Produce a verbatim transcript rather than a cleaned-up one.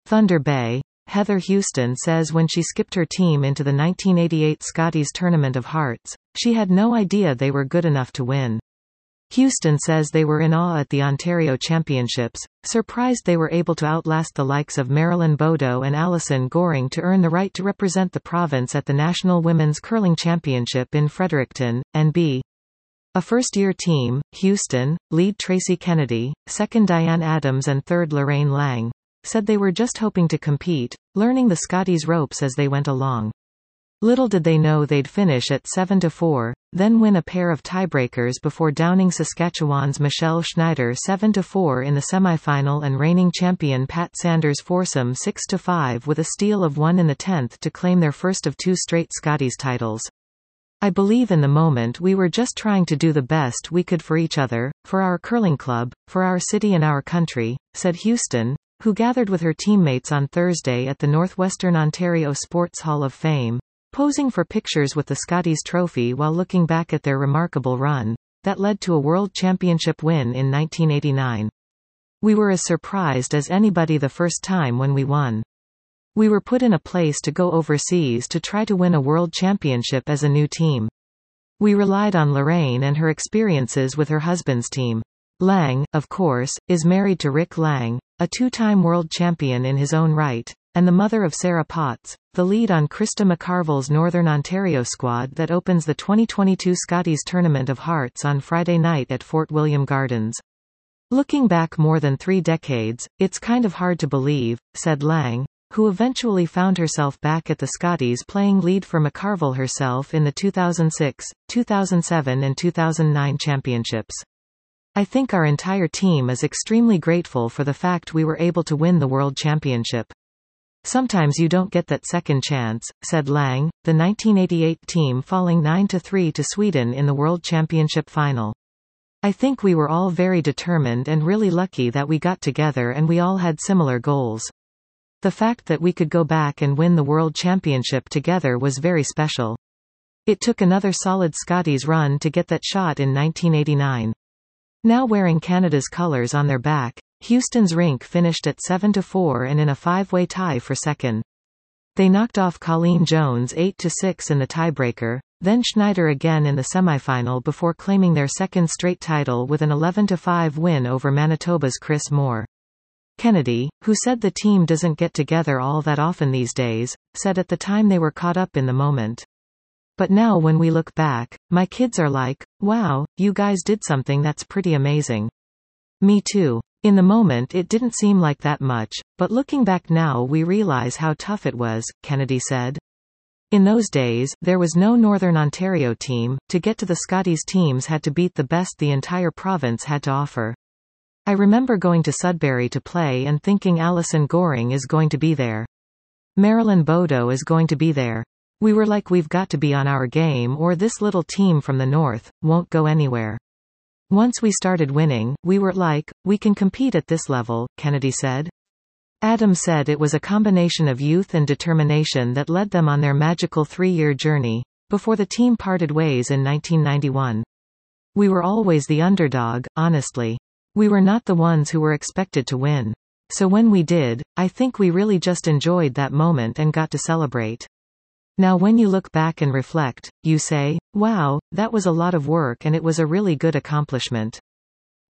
Thunder Bay. Heather Houston says when she skipped her team into the nineteen eighty-eight Scotties Tournament of Hearts, she had no idea they were good enough to win. Houston says they were in awe at the Ontario Championships, surprised they were able to outlast the likes of Marilyn Bodo and Alison Goring to earn the right to represent the province at the National Women's Curling Championship in Fredericton, and be a first-year team. Houston, lead Tracy Kennedy, second Diane Adams and third Lorraine Lang, said they were just hoping to compete, learning the Scotties ropes as they went along. Little did they know they'd finish at seven to four, then win a pair of tiebreakers before downing Saskatchewan's Michelle Schneider seven to four in the semifinal and reigning champion Pat Sanders foursome six to five with a steal of one in the tenth to claim their first of two straight Scotties titles. I believe in the moment we were just trying to do the best we could for each other, for our curling club, for our city and our country, said Houston, who gathered with her teammates on Thursday at the Northwestern Ontario Sports Hall of Fame, posing for pictures with the Scotties trophy while looking back at their remarkable run, that led to a World Championship win in nineteen eighty-nine. We were as surprised as anybody the first time when we won. We were put in a place to go overseas to try to win a World Championship as a new team. We relied on Lorraine and her experiences with her husband's team. Lang, of course, is married to Rick Lang, a two-time world champion in his own right, and the mother of Sarah Potts, the lead on Krista McCarville's Northern Ontario squad that opens the twenty twenty-two Scotties Tournament of Hearts on Friday night at Fort William Gardens. Looking back more than three decades, it's kind of hard to believe, said Lang, who eventually found herself back at the Scotties playing lead for McCarville herself in the two thousand six, two thousand seven and two thousand nine championships. I think our entire team is extremely grateful for the fact we were able to win the World Championship. Sometimes you don't get that second chance, said Lang, the nineteen eighty-eight team falling nine to three to Sweden in the World Championship final. I think we were all very determined and really lucky that we got together and we all had similar goals. The fact that we could go back and win the World Championship together was very special. It took another solid Scotties run to get that shot in nineteen eighty-nine. Now wearing Canada's colours on their back, Houston's rink finished at seven to four and in a five-way tie for second. They knocked off Colleen Jones eight to six in the tiebreaker, then Schneider again in the semifinal before claiming their second straight title with an eleven to five win over Manitoba's Chris Moore. Kennedy, who said the team doesn't get together all that often these days, said at the time they were caught up in the moment. But now when we look back, my kids are like, wow, you guys did something that's pretty amazing. Me too. In the moment it didn't seem like that much, but looking back now we realize how tough it was, Kennedy said. In those days, there was no Northern Ontario team. To get to the Scotties, teams had to beat the best the entire province had to offer. I remember going to Sudbury to play and thinking Alison Goring is going to be there. Marilyn Bodo is going to be there. We were like, we've got to be on our game or this little team from the north won't go anywhere. Once we started winning, we were like, we can compete at this level, Kennedy said. Adams said it was a combination of youth and determination that led them on their magical three-year journey, before the team parted ways in nineteen ninety-one. We were always the underdog, honestly. We were not the ones who were expected to win. So when we did, I think we really just enjoyed that moment and got to celebrate. Now when you look back and reflect, you say, wow, that was a lot of work and it was a really good accomplishment.